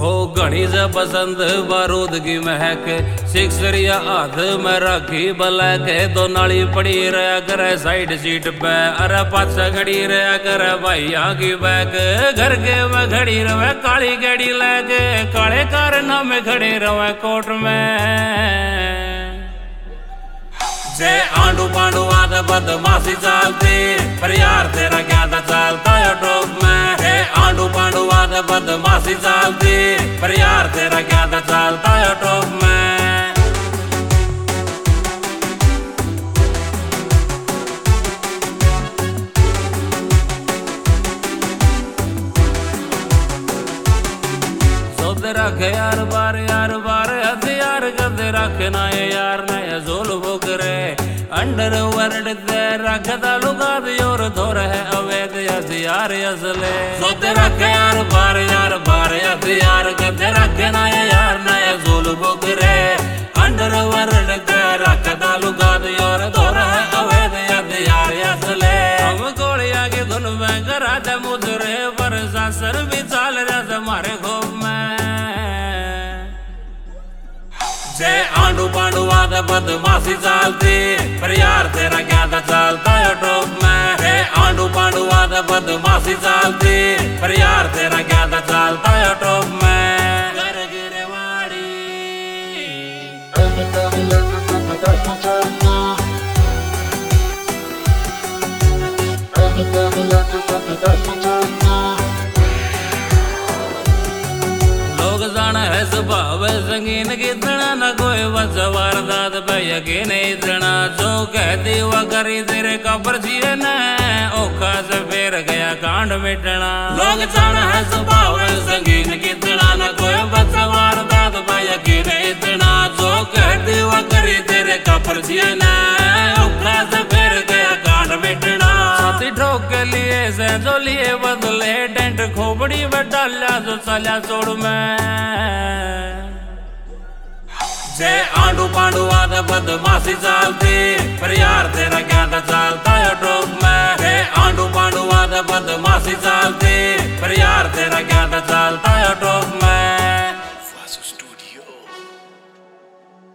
हो घड़ी से पसंद बारूद की महक, सिक्सरिया हाथ में रखी ब्लैक, दो नाली पड़ी रहा करे साइड सीट पे, अरे पाछा खड़ी रहा करे भैया की बैक, घर के में खड़ी रहे काली गड़ी लगे, काले कारना में खड़े रहे कोर्ट में। जे आंडू पांडू आधा बदमाशी चालती, पर यार तेरा क्या था चालता है टॉप में। हे आंडू पांडू आधा बदमाशी चालती, पर यार तेरा क्या था चालता है टॉप में। सोते रखे यार बार हथियार करते रखना है यार नया जोल बोकरे, अंडर वर्ल्ड ते रखता लुका और धोर है अवैध हथियार असले। सोते रखे यार बार हथियार करते रखना है यार नया जोल बोकरे, अंडर वर्ल्ड ते रखता लुका और धोर है अवैध हथियार असले। हम गोलियां की धुन में राजा मुजरे पर शासन भी चाल रहा हमारे खौफ में। जे आंडू पांडू आधा बदमाशी चालती, पर यार तेरा क्या था चालता है टॉप में। हे आंडू पांडू आधा बदमाशी चालती, पर यार तेरा क्या था चालता है टॉप में। घर गिरवाड़ी लोग जाना है स्वभाव संगीन कितना, न कोई बस वारदात पे यकीन इतना, जो कहती हुआ करी तेरे कब्र जिए न, औखा से फेर गया कांड मिटना। लोग जाना है स्वभाव संगीन कितना, न कोई बस वारदात पे यकीन इतना, जो कहती हुआ करी तेरे कब्र जिए न, औखा से फेर गया कांड मिटना। छाती ठोक के लिए से जो लिए बदले, टेंट खोपड़ी में डाला जो चला छोड़ में। जे आंडू पांडू आधा बदमाशी चालती, पर यार तेरा क्या था